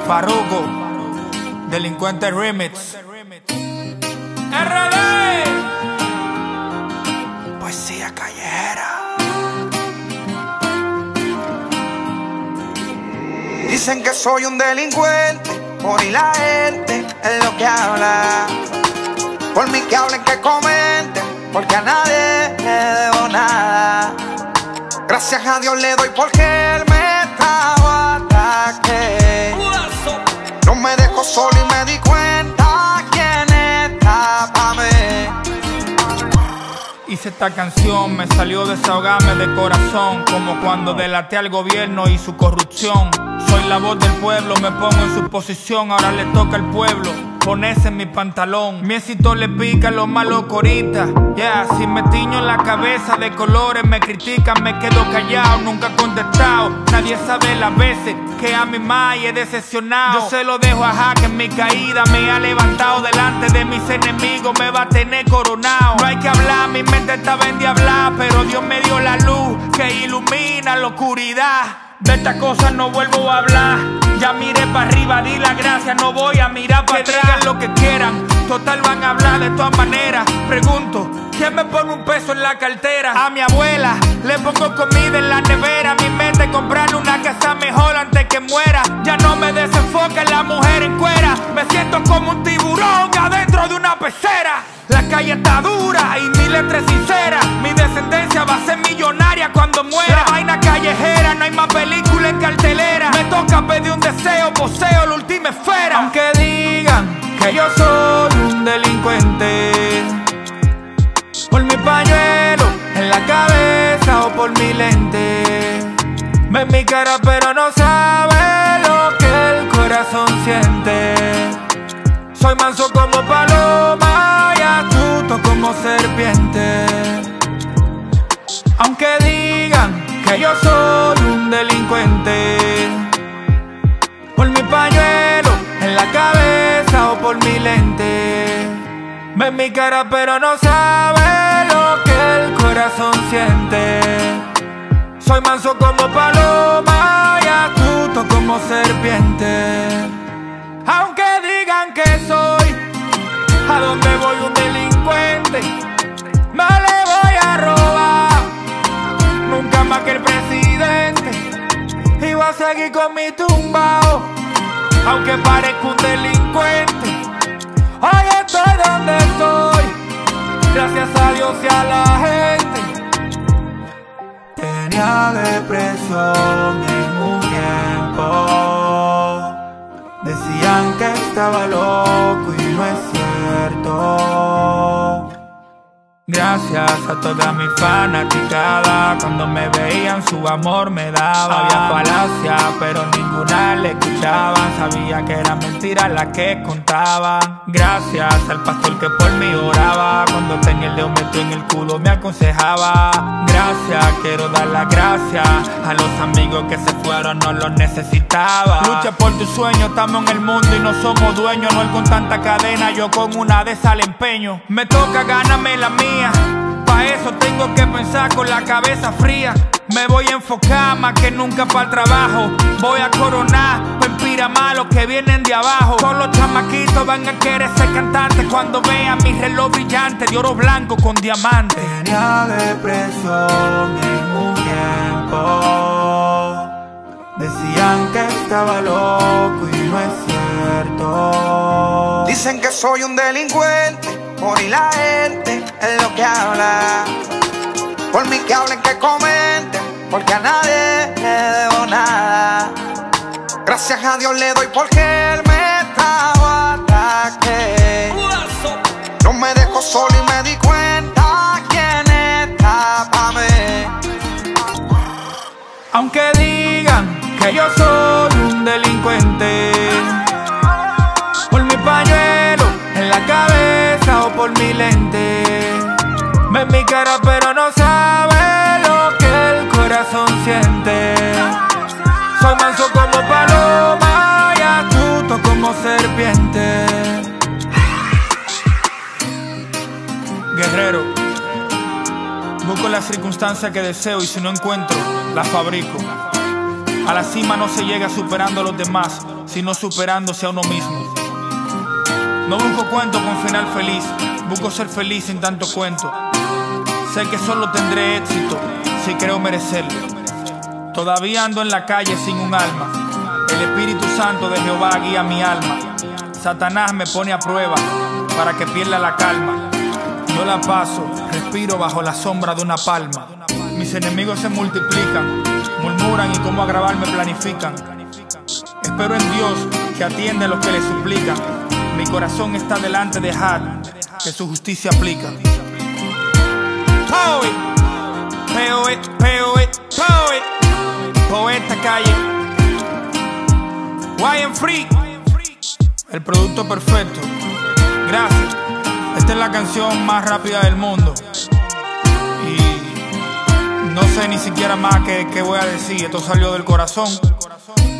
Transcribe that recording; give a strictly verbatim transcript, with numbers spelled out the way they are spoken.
Farruko, Delincuente Remix. R D Poesía callejera. Dicen que soy un delincuente, por y la gente es lo que habla. Por mí que hablen, que comenten, porque a nadie le debo nada. Gracias a Dios le doy porque Él me trajo hasta aquí. No me dejó solo y me di cuenta quién está pa' mí. Hice esta canción, me salió desahogarme de corazón, como cuando delaté al gobierno y su corrupción. Soy la voz del pueblo, me pongo en su posición, ahora le toca al pueblo ponerse en mi pantalón. Mi éxito le pica a los malos coristas. Yeah, si me tiño la cabeza de colores, me critican, me quedo callado, nunca contestado. Nadie sabe las veces que a mi madre he decepcionado. Yo se lo dejo a Jaque, en mi caída me ha levantado delante de mis enemigos, me va a tener coronado. No hay que hablar, mi mente estaba endiablada, pero Dios me dio la luz que ilumina la oscuridad. De estas cosas no vuelvo a hablar. Ya miré para arriba, di la gracia, no voy a mirar para atrás. Digan lo que quieran, total van a hablar de todas maneras. Pregunto, ¿quién me pone un peso en la cartera? A mi abuela le pongo comida en la nevera. Mi meta es comprarle una casa mejor antes que muera. Ya no me desenfoca en la mujer en cuera. Me siento como un tiburón adentro de una pecera. La calle está dura y mi letra es sincera. Mi descendencia va a ser millonaria cuando muera. La vaina callejera, no hay más película en cartelera. Me toca pedir un deseo, poseo la última esfera. Aunque digan que yo soy un delincuente, por mi pañuelo en la cabeza o por mi lente, ven mi cara pero no sabe lo que el corazón siente. Soy manso como paloma y astuto como serpiente. Aunque digan que yo soy un delincuente, por mi pañuelo en la cabeza o por mi lente, ven mi cara pero no sabe lo que el corazón siente. Soy manso como paloma y astuto como serpiente. Aunque digan que soy, a donde voy un delincuente, me le voy a robar, nunca más que el presidente. Y voy a seguir con mi tumbao, aunque parezca un delincuente. Hoy estoy donde estoy, gracias a Dios y a la gente. Tenía depresión en un tiempo, decían que estaba loco y no es cierto. Gracias a toda mi fanaticada, cuando me veían su amor me daba. Había falacia, pero ninguna le escuchaban. Sabía que eran mentiras las que contaban. Gracias al pastor que por mí oraba, cuando tenía el dedo metido en el culo me aconsejaba. Gracias, quiero dar las gracias a los amigos que se fueron, no los necesitaba. Lucha por tu sueño, estamos en el mundo y no somos dueños. No él con tanta cadena, yo con una de esas le empeño. Me toca ganarme la mía, pa' eso tengo que pensar con la cabeza fría. Me voy a enfocar más que nunca para el trabajo. Voy a coronar, pa' empiramar a los que vienen de abajo. Todos los chamaquitos van a querer ser cantantes cuando vean mi reloj brillante de oro blanco con diamantes. Tenía depresión en un tiempo, decían que estaba loco y no es cierto. Dicen que soy un delincuente, por y la gente es lo que habla. Por mí que hablen, que comenten, porque a nadie le debo nada. Gracias a Dios le doy porque Él me trajo hasta aquí. No me dejó solo y me di cuenta quién está pa' mí. Aunque digan que yo soy un delincuente, por mi pañuelo en la cabeza o por mi lente, ven mi cara pero no sabe lo que el corazón siente. Soy manso como paloma y astuto como serpiente. Guerrero, busco la circunstancia que deseo y si no encuentro, la fabrico. A la cima no se llega superando a los demás, sino superándose a uno mismo. No busco cuento con final feliz, busco ser feliz sin tanto cuento. Sé que solo tendré éxito si creo merecerlo. Todavía ando en la calle sin un alma. El Espíritu Santo de Jehová guía mi alma. Satanás me pone a prueba para que pierda la calma. Yo la paso, respiro bajo la sombra de una palma. Mis enemigos se multiplican, murmuran y cómo agravarme planifican. Espero en Dios que atiende a los que le suplican. Mi corazón está delante de Had, que su justicia aplica. Poet, poet, poet, poet, poeta calle. Y M Free, el producto perfecto. Gracias. Esta es la canción más rápida del mundo. Y no sé ni siquiera más qué, qué voy a decir. Esto salió del corazón.